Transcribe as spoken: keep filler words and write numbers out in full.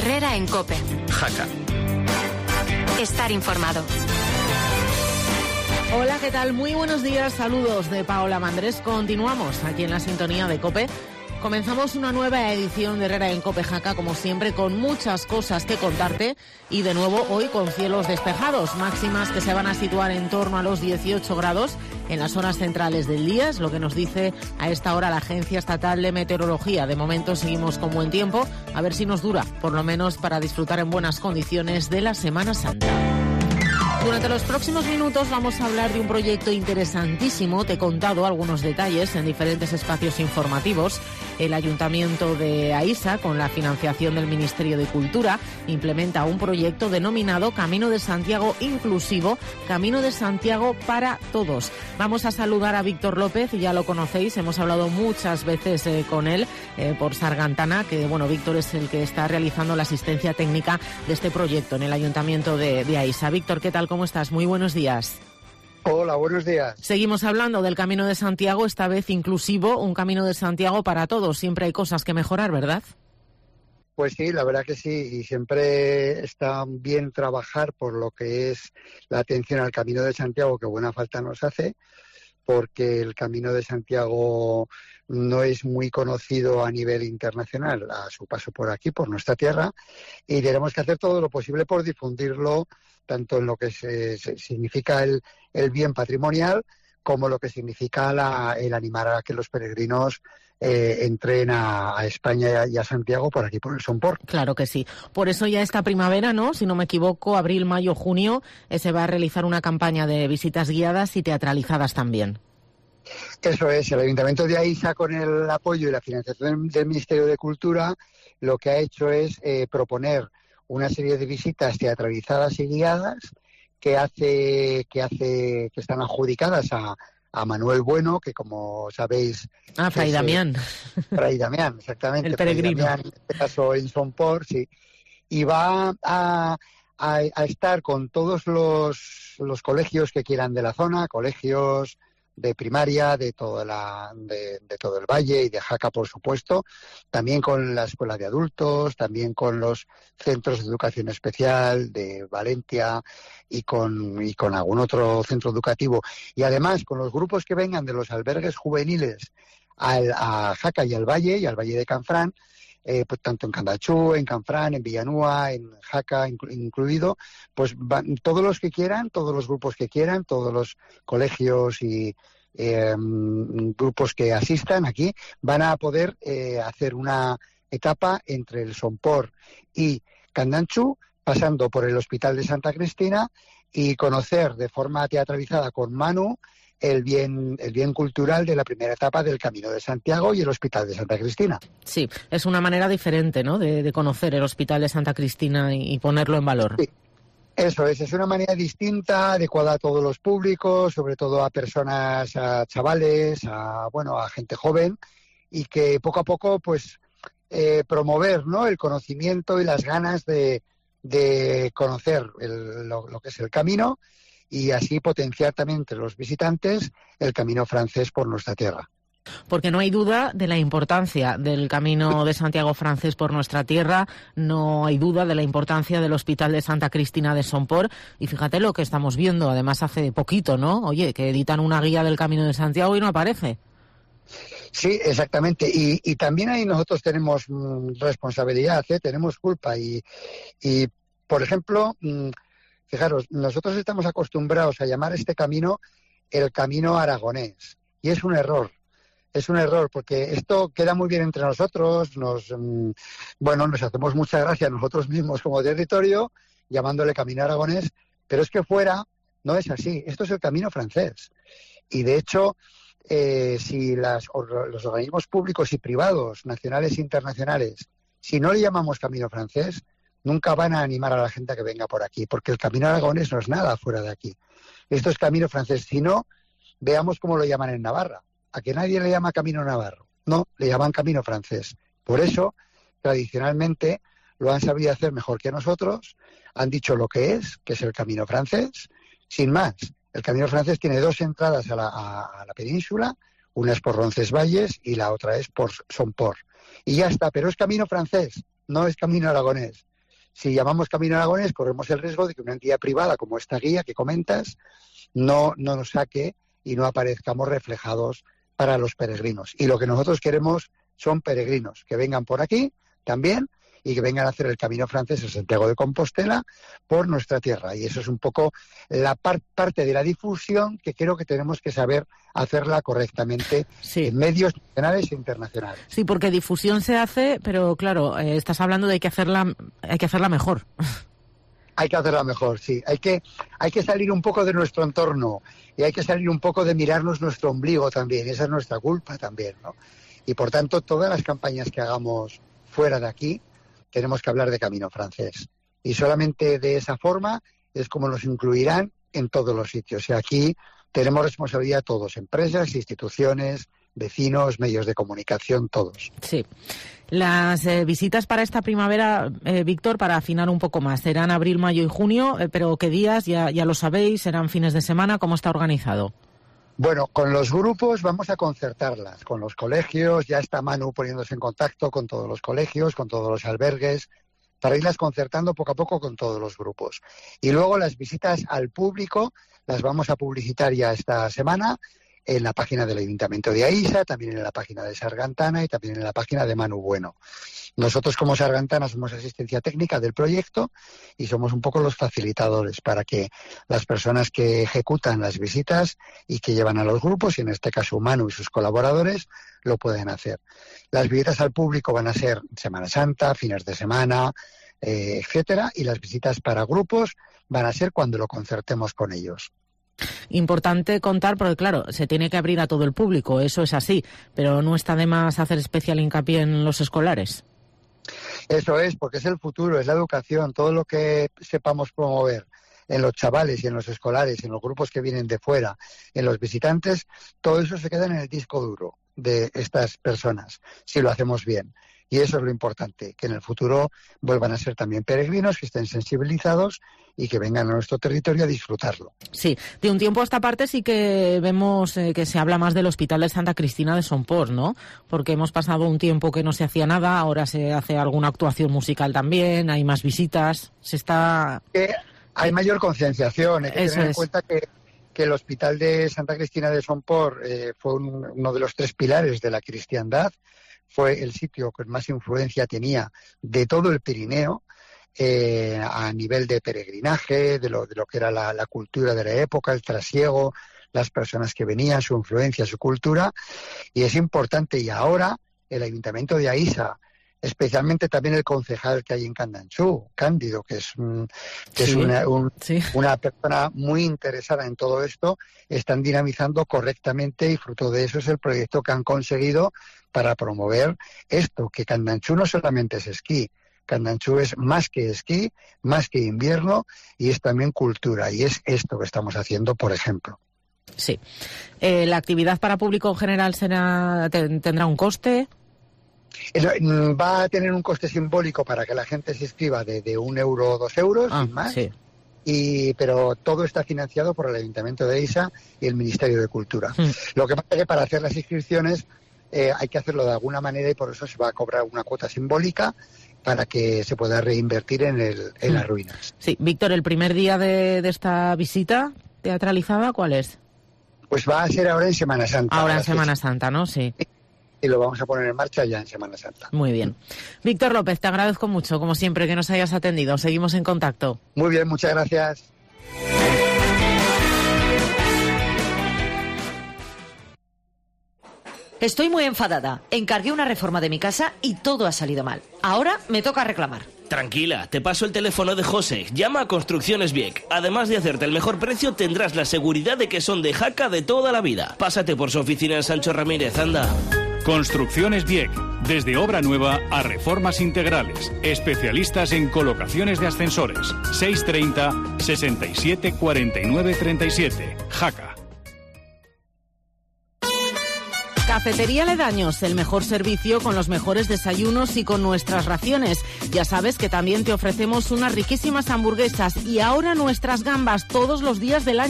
Herrera en COPE. Jaca. Estar informado. Hola, ¿qué tal? Muy buenos días, saludos de Paola Mandrés. Continuamos aquí en la sintonía de COPE. Comenzamos una nueva edición de Herrera en COPE Jaca, como siempre, con muchas cosas que contarte y de nuevo hoy con cielos despejados, máximas que se van a situar en torno a los dieciocho grados en las zonas centrales del día, es lo que nos dice a esta hora la Agencia Estatal de Meteorología. De momento seguimos con buen tiempo, a ver si nos dura, por lo menos para disfrutar en buenas condiciones de la Semana Santa. Durante los próximos minutos vamos a hablar de un proyecto interesantísimo. Te he contado algunos detalles en diferentes espacios informativos. El Ayuntamiento de Aísa, con la financiación del Ministerio de Cultura, implementa un proyecto denominado Camino de Santiago Inclusivo, Camino de Santiago para Todos. Vamos a saludar a Víctor López, ya lo conocéis, hemos hablado muchas veces eh, con él eh, por Sargantana, que bueno, Víctor es el que está realizando la asistencia técnica de este proyecto en el Ayuntamiento de, de Aísa. Víctor, ¿qué tal? ¿Cómo estás? Muy buenos días. Hola, buenos días. Seguimos hablando del Camino de Santiago, esta vez inclusivo, un Camino de Santiago para todos. Siempre hay cosas que mejorar, ¿verdad? Pues sí, la verdad que sí, y siempre está bien trabajar por lo que es la atención al Camino de Santiago, que buena falta nos hace, porque el Camino de Santiago no es muy conocido a nivel internacional a su paso por aquí, por nuestra tierra, y tenemos que hacer todo lo posible por difundirlo, tanto en lo que se, se significa el, el bien patrimonial, como lo que significa la, el animar a que los peregrinos eh, entren a, a España y a Santiago por aquí, por el Somport. Claro que sí. Por eso ya esta primavera, ¿no? Si no me equivoco, abril, mayo, junio, eh, se va a realizar una campaña de visitas guiadas y teatralizadas también. Eso es, el Ayuntamiento de Aísa, con el apoyo y la financiación del Ministerio de Cultura, lo que ha hecho es eh, proponer una serie de visitas teatralizadas y guiadas que hace que hace que están adjudicadas a, a Manuel Bueno, que como sabéis... Ah, Fray es, Damián. Eh, Fray Damián, exactamente. El peregrino. Fray Damián, en este caso en Somport, sí. Y va a, a, a estar con todos los, los colegios que quieran de la zona, colegios de primaria, de toda la, de, de todo el valle y de Jaca, por supuesto, también con la escuela de adultos, también con los centros de educación especial de Valencia y con, y con algún otro centro educativo. Y además con los grupos que vengan de los albergues juveniles al, a Jaca y al valle, y al valle de Canfrán, Eh, pues tanto en Candachú, en Canfrán, en Villanúa, en Jaca inclu- incluido, pues van, todos los que quieran, todos los grupos que quieran, todos los colegios y eh, grupos que asistan aquí, van a poder eh, hacer una etapa entre el Somport y Candanchú, pasando por el Hospital de Santa Cristina, y conocer de forma teatralizada con Manu el bien el bien cultural de la primera etapa del Camino de Santiago y el Hospital de Santa Cristina. Sí, es una manera diferente, ¿no?, de, de conocer el Hospital de Santa Cristina y, y ponerlo en valor. Sí, eso es, es una manera distinta, adecuada a todos los públicos, sobre todo a personas, a chavales, a bueno, a gente joven, y que poco a poco, pues, eh, promover, ¿no?, el conocimiento y las ganas de, de conocer el, lo, lo que es el camino, y así potenciar también entre los visitantes el camino francés por nuestra tierra. Porque no hay duda de la importancia del Camino de Santiago francés por nuestra tierra, no hay duda de la importancia del Hospital de Santa Cristina de Somport, y fíjate lo que estamos viendo, además hace poquito, ¿no? Oye, que editan una guía del Camino de Santiago y no aparece. Sí, exactamente, y, y también ahí nosotros tenemos mm, responsabilidad, ¿eh? Tenemos culpa, y, y por ejemplo... Mm, fijaros, nosotros estamos acostumbrados a llamar este camino el camino aragonés, y es un error, es un error, porque esto queda muy bien entre nosotros, nos, mmm, bueno, nos hacemos mucha gracia nosotros mismos como territorio, llamándole camino aragonés, pero es que fuera no es así, esto es el camino francés, y de hecho, eh, si las, los organismos públicos y privados, nacionales e internacionales, si no le llamamos camino francés, nunca van a animar a la gente a que venga por aquí, porque el camino aragonés no es nada fuera de aquí. Esto es camino francés. Si no, veamos cómo lo llaman en Navarra. A que nadie le llama camino navarro. No, le llaman camino francés. Por eso, tradicionalmente, lo han sabido hacer mejor que nosotros. Han dicho lo que es, que es el camino francés. Sin más, el camino francés tiene dos entradas a la, a, a la península. Una es por Roncesvalles y la otra es por Somport. Y ya está, pero es camino francés, no es camino aragonés. si llamamos Camino Aragonés, corremos el riesgo de que una entidad privada como esta guía que comentas no, no nos saque y no aparezcamos reflejados para los peregrinos. Y lo que nosotros queremos son peregrinos que vengan por aquí también y que vengan a hacer el Camino Francés a Santiago de Compostela por nuestra tierra. Y eso es un poco la par- parte de la difusión que creo que tenemos que saber hacerla correctamente sí. en medios nacionales e internacionales. Sí, porque difusión se hace, pero claro, eh, estás hablando de que hacerla, hay que hacerla mejor. Hay que hacerla mejor, sí. Hay que, hay que salir un poco de nuestro entorno y hay que salir un poco de mirarnos nuestro ombligo también. Esa es nuestra culpa también, ¿no? Y por tanto, todas las campañas que hagamos fuera de aquí, tenemos que hablar de Camino Francés. Y solamente de esa forma es como nos incluirán en todos los sitios. Y aquí tenemos responsabilidad todos, empresas, instituciones, vecinos, medios de comunicación, todos. Sí. Las eh, visitas para esta primavera, eh, Víctor, para afinar un poco más, serán abril, mayo y junio, eh, pero ¿qué días? Ya, ya lo sabéis, serán fines de semana, ¿cómo está organizado? Bueno, con los grupos vamos a concertarlas, con los colegios, ya está Manu poniéndose en contacto con todos los colegios, con todos los albergues, para irlas concertando poco a poco con todos los grupos. Y luego las visitas al público las vamos a publicitar ya esta semana en la página del Ayuntamiento de Aísa, también en la página de Sargantana y también en la página de Manu Bueno. Nosotros como Sargantana somos asistencia técnica del proyecto y somos un poco los facilitadores para que las personas que ejecutan las visitas y que llevan a los grupos, y en este caso Manu y sus colaboradores, lo pueden hacer. Las visitas al público van a ser Semana Santa, fines de semana, eh, etcétera, y las visitas para grupos van a ser cuando lo concertemos con ellos. Importante contar, porque claro, se tiene que abrir a todo el público, eso es así, pero no está de más hacer especial hincapié en los escolares. Eso es, porque es el futuro, es la educación, todo lo que sepamos promover en los chavales y en los escolares, en los grupos que vienen de fuera, en los visitantes, todo eso se queda en el disco duro de estas personas, si lo hacemos bien. Y eso es lo importante, que en el futuro vuelvan a ser también peregrinos, que estén sensibilizados y que vengan a nuestro territorio a disfrutarlo. Sí, de un tiempo a esta parte sí que vemos eh, que se habla más del Hospital de Santa Cristina de Somport, ¿no? Porque hemos pasado un tiempo que no se hacía nada, ahora se hace alguna actuación musical también, hay más visitas, se está... Eh, hay mayor concienciación, hay que Eso tener en es. cuenta que, que el Hospital de Santa Cristina de Somport eh, fue un, uno de los tres pilares de la cristiandad, fue el sitio que más influencia tenía de todo el Pirineo, eh, a nivel de peregrinaje, de lo, de lo que era la, la cultura de la época, el trasiego, las personas que venían, su influencia, su cultura, y es importante. Y ahora el Ayuntamiento de Aísa, especialmente también el concejal que hay en Candanchú, Cándido, que es, un, que sí, es una, un, sí. una persona muy interesada en todo esto, están dinamizando correctamente y fruto de eso es el proyecto que han conseguido para promover esto, que Candanchú no solamente es esquí, Candanchú es más que esquí, más que invierno y es también cultura y es esto que estamos haciendo, por ejemplo. Sí. Eh, ¿La actividad para público en general será, tendrá un coste? Va a tener un coste simbólico para que la gente se inscriba de, de un euro o dos euros, ah, sin más. Sí. Y, pero todo está financiado por el Ayuntamiento de Aísa y el Ministerio de Cultura. Mm. Lo que pasa es que para hacer las inscripciones eh, hay que hacerlo de alguna manera y por eso se va a cobrar una cuota simbólica para que se pueda reinvertir en, el, en mm. las ruinas. Sí, Víctor, ¿el primer día de, de esta visita teatralizada cuál es? Pues va a ser ahora en Semana Santa. Ahora en Semana Santa, ¿no? Sí. Y lo vamos a poner en marcha ya en Semana Santa. Muy bien. Víctor López, te agradezco mucho, como siempre, que nos hayas atendido. Seguimos en contacto. Muy bien, muchas gracias. Estoy muy enfadada. Encargué una reforma de mi casa y todo ha salido mal. Ahora me toca reclamar. Tranquila, te paso el teléfono de José. Llama a Construcciones Vieck. Además de hacerte el mejor precio, tendrás la seguridad de que son de Jaca de toda la vida. Pásate por su oficina en Sancho Ramírez, anda. Construcciones Vieck. Desde obra nueva a reformas integrales. Especialistas en colocaciones de ascensores. seiscientos treinta, sesenta y siete, cuarenta y nueve, treinta y siete. Jaca. Cafetería Ledaños, el mejor servicio con los mejores desayunos y con nuestras raciones. Ya sabes que también te ofrecemos unas riquísimas hamburguesas y ahora nuestras gambas todos los días del año.